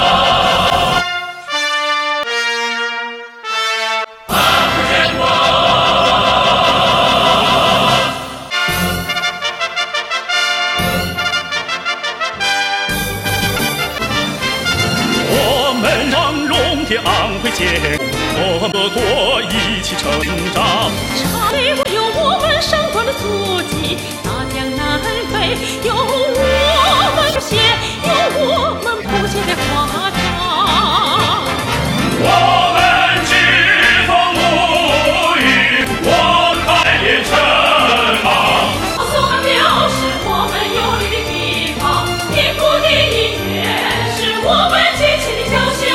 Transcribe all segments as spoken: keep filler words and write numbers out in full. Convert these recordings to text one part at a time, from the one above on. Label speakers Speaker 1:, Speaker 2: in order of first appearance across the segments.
Speaker 1: 昂贵艰苦，我们国一起成长。
Speaker 2: 茶里有我们闪光的足迹，大江南北有我们写，有我们谱写的华章。
Speaker 1: 我们栉风沐雨，我开炼成芒。
Speaker 2: 所表示我们有力的地方，民国的一天是我们激起的交响。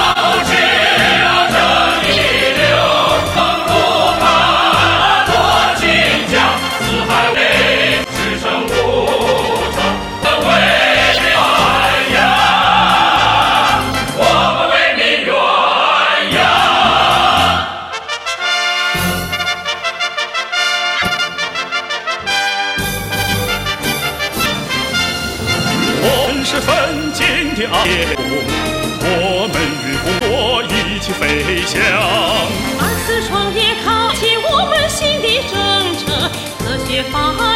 Speaker 1: 是奋进的阿爷，我们与共国一起飞翔。
Speaker 2: 二次创业开启我们新的征程，科学发